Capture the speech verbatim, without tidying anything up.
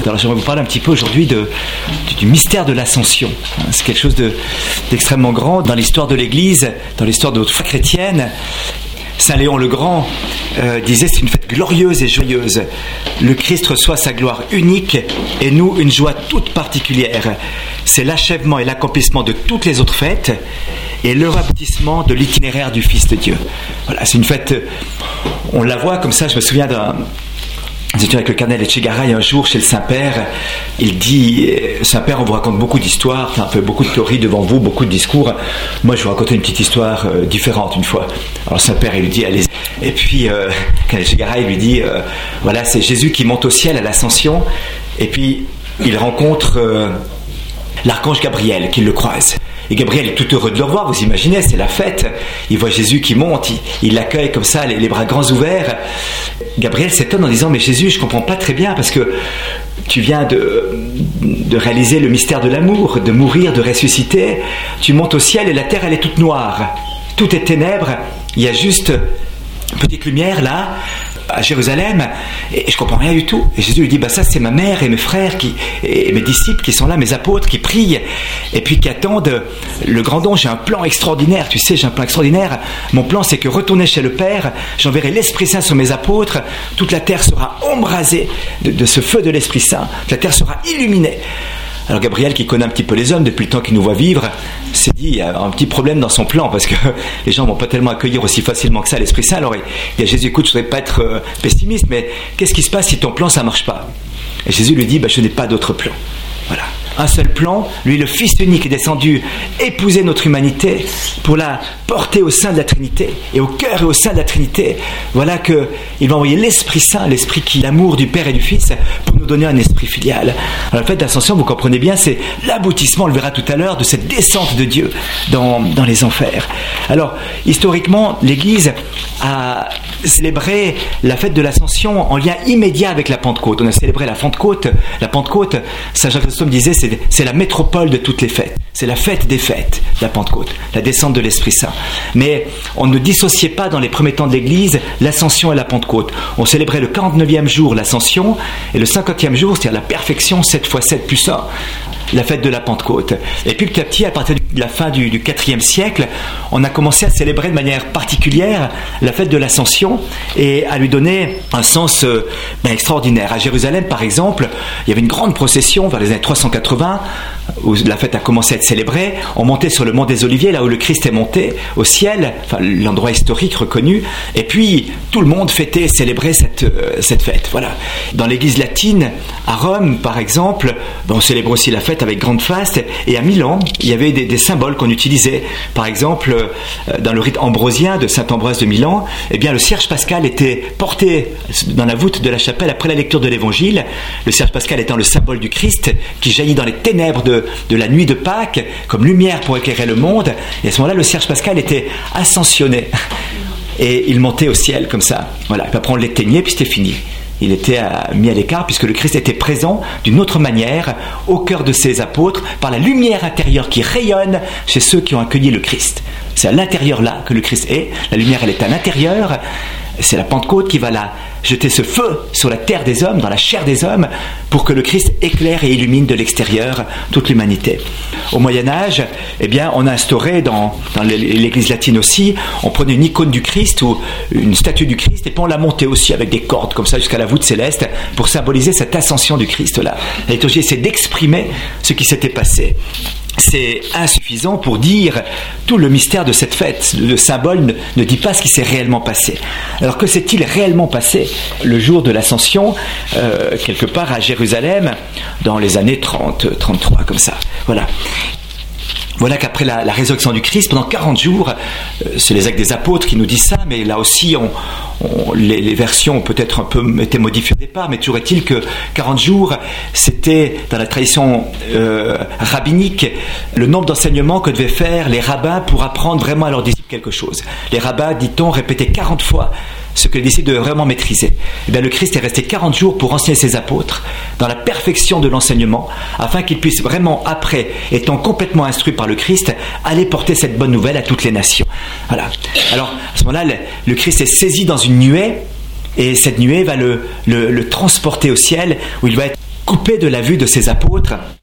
Alors j'aimerais vous parler un petit peu aujourd'hui de, du, du mystère de l'Ascension. C'est quelque chose de, d'extrêmement grand dans l'histoire de l'Église, dans l'histoire de notre foi chrétienne. Saint Léon le Grand euh, disait: c'est une fête glorieuse et joyeuse. Le Christ reçoit sa gloire unique et nous une joie toute particulière. C'est l'achèvement et l'accomplissement de toutes les autres fêtes et le aboutissement de l'itinéraire du Fils de Dieu. Voilà, c'est une fête, on la voit comme ça. Je me souviens d'un... Nous étions avec le cardinal Etchegaray un jour chez le Saint-Père. Il dit: Saint-Père, on vous raconte beaucoup d'histoires, un peu beaucoup de théories devant vous, beaucoup de discours. Moi, je vous racontais une petite histoire euh, différente une fois. Alors le Saint-Père, il lui dit: allez. Et puis, euh, le cardinal Etchegaray lui dit euh, voilà, c'est Jésus qui monte au ciel à l'Ascension. Et puis, il rencontre euh, l'archange Gabriel qui le croise. Et Gabriel est tout heureux de le revoir, vous imaginez, c'est la fête. Il voit Jésus qui monte, il, il l'accueille comme ça, les, les bras grands ouverts. Gabriel s'étonne en disant: mais Jésus, je ne comprends pas très bien, parce que tu viens de, de réaliser le mystère de l'amour, de mourir, de ressusciter. Tu montes au ciel et la terre, elle est toute noire. Tout est ténèbres, il y a juste une petite lumière là, à Jérusalem, et je comprends rien du tout. Et Jésus lui dit: bah ça c'est ma mère et mes frères qui, et mes disciples qui sont là, mes apôtres qui prient et puis qui attendent le grand don. J'ai un plan extraordinaire, tu sais, j'ai un plan extraordinaire. Mon plan, c'est que retourner chez le Père, j'enverrai l'Esprit Saint sur mes apôtres, toute la terre sera embrasée de, de ce feu de l'Esprit Saint, la terre sera illuminée. Alors Gabriel, qui connaît un petit peu les hommes depuis le temps qu'il nous voit vivre, s'est dit: il y a un petit problème dans son plan, parce que les gens ne vont pas tellement accueillir aussi facilement que ça l'Esprit Saint. Alors il dit à Jésus: écoute, je ne voudrais pas être euh, pessimiste, mais qu'est-ce qui se passe si ton plan, ça ne marche pas? Et Jésus lui dit: bah, je n'ai pas d'autre plan. Voilà. Un seul plan, lui le Fils unique est descendu épouser notre humanité pour la porter au sein de la Trinité et au cœur et au sein de la Trinité. Voilà qu'il va envoyer l'Esprit Saint, l'Esprit qui est l'amour du Père et du Fils, pour nous donner un esprit filial. Alors le fait d'ascension, vous comprenez bien, c'est l'aboutissement, on le verra tout à l'heure, de cette descente de Dieu dans, dans les enfers. Alors historiquement, l'Église a célébré la fête de l'Ascension en lien immédiat avec la Pentecôte. On a célébré la Pentecôte. La Pentecôte, Saint Jacques Chrysostome disait, c'est, c'est la métropole de toutes les fêtes. C'est la fête des fêtes, la Pentecôte, la descente de l'Esprit Saint. Mais on ne dissociait pas dans les premiers temps de l'Église l'Ascension et la Pentecôte. On célébrait le quarante-neuvième jour l'Ascension et le cinquantième jour, c'est-à-dire la perfection sept fois sept plus un, la fête de la Pentecôte. Et puis petit à petit, à partir de la fin du, du quatrième siècle, on a commencé à célébrer de manière particulière la fête de l'Ascension et à lui donner un sens euh, ben, extraordinaire. À Jérusalem, par exemple, il y avait une grande procession vers les années trois cent quatre-vingts où la fête a commencé à être célébrée. On montait sur le mont des Oliviers, là où le Christ est monté au ciel, enfin l'endroit historique reconnu, et puis tout le monde fêtait et célébrait cette, euh, cette fête. Voilà. Dans l'église latine, à Rome, par exemple, ben, on célèbre aussi la fête avec grande faste, et à Milan, il y avait des, des symboles qu'on utilisait. Par exemple, euh, dans le rite ambrosien de saint Ambroise de Milan, eh bien, le cierge pascal était porté dans la voûte de la chapelle après la lecture de l'évangile, le cierge pascal étant le symbole du Christ qui jaillit dans les ténèbres de, de la nuit de Pâques comme lumière pour éclairer le monde. Et à ce moment-là, le cierge pascal était ascensionné et il montait au ciel comme ça. Voilà. Puis après on l'éteignait, puis c'était fini. Il était mis à l'écart puisque le Christ était présent d'une autre manière au cœur de ses apôtres par la lumière intérieure qui rayonne chez ceux qui ont accueilli le Christ. C'est à l'intérieur là que le Christ est. La lumière, elle est à l'intérieur. C'est la Pentecôte qui va là jeter ce feu sur la terre des hommes, dans la chair des hommes, pour que le Christ éclaire et illumine de l'extérieur toute l'humanité. Au Moyen-Âge, eh bien, on a instauré dans, dans l'Église latine aussi, on prenait une icône du Christ ou une statue du Christ et puis on la montait aussi avec des cordes comme ça jusqu'à la voûte céleste pour symboliser cette ascension du Christ-là. La liturgie essaie d'exprimer ce qui s'était passé. C'est insuffisant pour dire tout le mystère de cette fête. Le symbole ne, ne dit pas ce qui s'est réellement passé. Alors que s'est-il réellement passé le jour de l'Ascension, euh, quelque part à Jérusalem, dans les années trente, trente-trois, comme ça. Voilà. Voilà qu'après la, la résurrection du Christ, pendant quarante jours, euh, c'est les actes des apôtres qui nous disent ça, mais là aussi, on, on, les, les versions ont peut-être un peu été modifiées au départ, mais toujours est-il que quarante jours, c'était, dans la tradition euh, rabbinique, le nombre d'enseignements que devaient faire les rabbins pour apprendre vraiment à leurs disciples quelque chose. Les rabbins, dit-on, répétaient quarante fois ce que les disciples devaient vraiment maîtriser. Et bien, le Christ est resté quarante jours pour enseigner ses apôtres dans la perfection de l'enseignement, afin qu'ils puissent vraiment, après, étant complètement instruits par le Christ, aller porter cette bonne nouvelle à toutes les nations. Voilà. Alors, à ce moment-là, le, le Christ est saisi dans une nuée, et cette nuée va le, le, le transporter au ciel, où il va être coupé de la vue de ses apôtres.